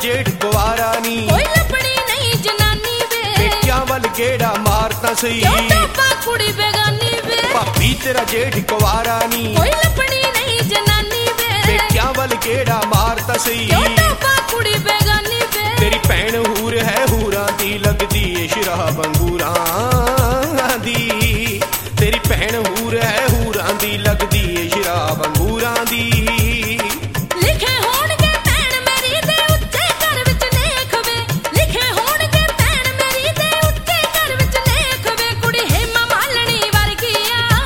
जेठ कुवारा नी, कोई लपड़ी नहीं जनानी वे, पेटियां वल गेड़ा मारता सही, क्यों टोपा कुड़ी बेगानी वे, भाभी तेरा जेठ कुवारा नी, कोई लपड़ी नहीं जनानी वे, पेटियां वल गेड़ा मारता सही, क्यों टोपा कुड़ी बेगानी वे, तेरी भैन हूर है हूरां दी, लगदी ए शराब अंगूरां दी, तेरी भैन हूर है हूरां दी, लगदी ए शराब अंगूरां दी। लिखे होणगे भैन मेरी दे उत्ते घर विच लेख वे, लिखे होणगे भैन मेरी दे उत्ते घर विच लेख वे, कुड़ी हेमा मालणी वर्गी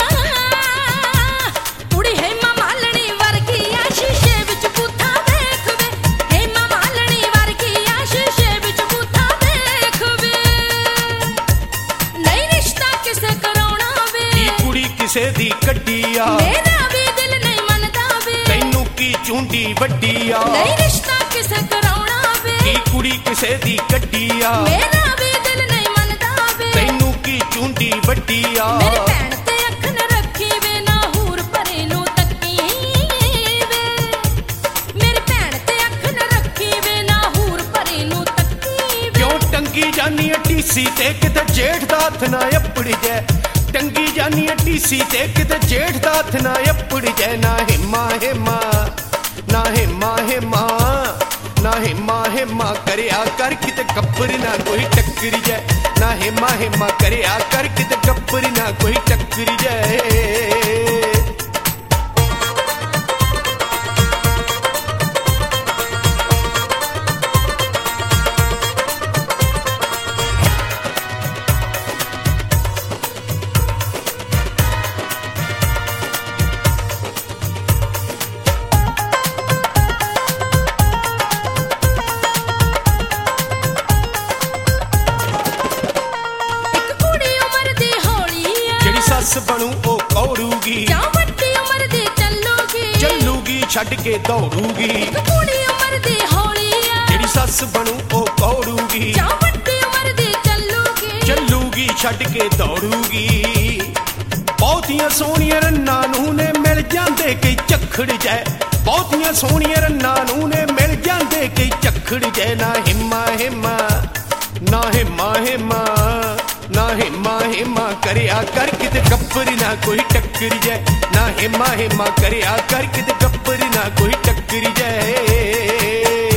आ, कुड़ी हेमा मालणी वर्गी आ, शीशे विच बूथा देख वे, हेमा मालणी वर्गी आ, शीशे विच बूथा देख वे, नहीं रिश्ता किसे कराउणा वे, की कुड़ी किसे दी कड्डी आ, मेरा भी दिल नहीं मनदा वे, तैनू की चूंडी वड्डी आ, नहीं रिश्ता किसे कराउणा वे, की कुड़ी किसे दी कड्डी आ, मेरा भी दिल नहीं मनदा वे, तैनू की चूंडी वड्डी आ। मेरी भैन ते अख न रखी वे, ना हूर परे नूं तक्की वे, मेरी भैन ते अख न रखी वे, ना हूर परे नूं तक्की वे, क्यों टंगी जानी टीसी ते किते जेठ दा हथ ना अपड़ जाए, टंगी जानी टीसी ते किते जेठ दा हथ ना अपड़ जाए, ना हिम्मा हिम्मा ना हिम्मा हिम्मा ना हिम्मा हिम्मा करया कर किते गब्बर ना कोई टक्कर जाए, ना हिम्मा हिम्मा करया कर किते गब्बर ना कोई टक्कर जाए। एक कुड़ी उमर दी हौली आ, जेड़ी सस बनू ओ कौड़ूगी, ਜਾਂ ਵੱਡੀ ਉਮਰ ਦੀ ਚੱਲੂਗੀ, ਚੱਲੂਗੀ ਛੱਡ ਕੇ ਦੌੜੂਗੀ, ਇੱਕ ਕੁੜੀ ਉਮਰ ਦੀ ਹੌਲੀ ਆ, ਜਿਹੜੀ ਸੱਸ ਬਣੂ ਉਹ ਕੌੜੂਗੀ, ਜਾਂ ਵੱਡੀ ਉਮਰ ਦੀ ਚੱਲੂਗੀ, ਚੱਲੂਗੀ ਛੱਡ ਕੇ ਦੌੜੂਗੀ। ਬਹੁਤੀਆਂ ਸੋਹਣੀਆਂ ਰੰਨਾਂ ਨੂੰ ਨੇ ਮਿਲ ਜਾਂਦੇ ਕਈ ਝੱਖੜ ਜੈ, ਬਹੁਤੀਆਂ ਸੋਹਣੀਆਂ ਰੰਨਾਂ ਨੂੰ ਨੇ ਮਿਲ ਜਾਂਦੇ ਕਈ ਝੱਖੜ ਜੈ, ਨਾ ਹਿੰਮਾ ਹਿੰਮਾ ਨਾ ਹਿੰਮਾ ਹਿੰਮਾ ਨਾ ਹਿੰਮਾ ਹਿੰਮਾ ਕਰਿਆ ਕਰ ਕਿਤੇ ਗੱਬਰ ਨਾ ਕੋਈ ਟੱਕਰ ਜੈ, ਨਾ ਹਿੰਮਾ ਹਿੰਮਾ ਕਰਿਆ ਕਰ ਕਿਤੇ ਗੱਬਰ ਨਾ ਕੋਈ ਟੱਕਰ ਜੈ।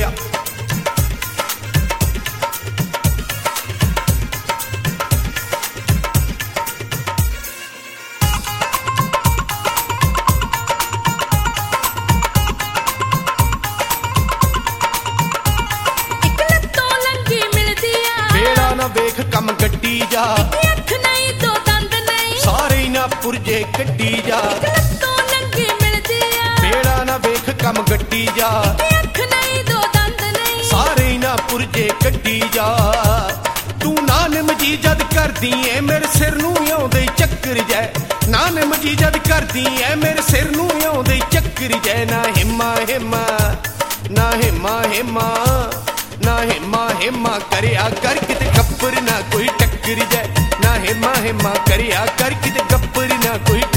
ਇੱਕ ਲੱਤੋਂ ਲੰਗੀ ਮਿਲਦੀ ਆ, ਵੇੜਾ ਨਾ ਵੇਖ ਕੰਮ ਗੱਡੀ ਜਾ, ਇੱਕ ਅੱਖ ਨਹੀਂ ਦੋ ਦੰਦ ਨਹੀਂ, ਸਾਰੇ ਨਾ ਪੁਰਜੇ ਕੱਢੀ ਜਾ, ਇੱਕ ਲੱਤੋਂ ਲੰਗੀ ਮਿਲਦੀ ਆ, ਵੇੜਾ ਨਾ ਵੇਖ ਕੰਮ ਗੱਡੀ ਜਾ, ਇੱਕ ਅੱਖ ਨਹੀਂ ਦੋ ਦੰਦ ਨਹੀਂ, ਸਾਰੇ ਨਾ ਪੁਰਜੇ ਕੱਢੀ ਜਾ। ਤੂੰ ਨਾਨਮ ਜੀ ਜਦ ਕਰਦੀ ਏ ਮੇਰੇ ਸਿਰ ਨੂੰ ਆਉਂਦੇ ਚੱਕਰ ਜੈ, ਨਾਨਮ ਜੀ ਜਦ ਕਰਦੀ ਏ ਮੇਰੇ ਸਿਰ ਨੂੰ ਆਉਂਦੇ ਚੱਕਰ ਜੈ, ਨਾ ਹਿੰਮਾ ਹਿੰਮਾ ਨਾ ਹਿੰਮਾ ਹਿੰਮਾ ਨਾ ਹਿੰਮਾ ਹਿੰਮਾ ਕਰਿਆ ਕਰ ਕਿਤੇ ਗੱਬਰ ਨਾ ਕੋਈ ਟੱਕਰ ਜੈ, ਨਾ ਹਿੰਮਾ ਹਿੰਮਾ ਕਰਿਆ ਕਰ ਕਿਤੇ ਗੱਬਰ ਨਾ ਕੋਈ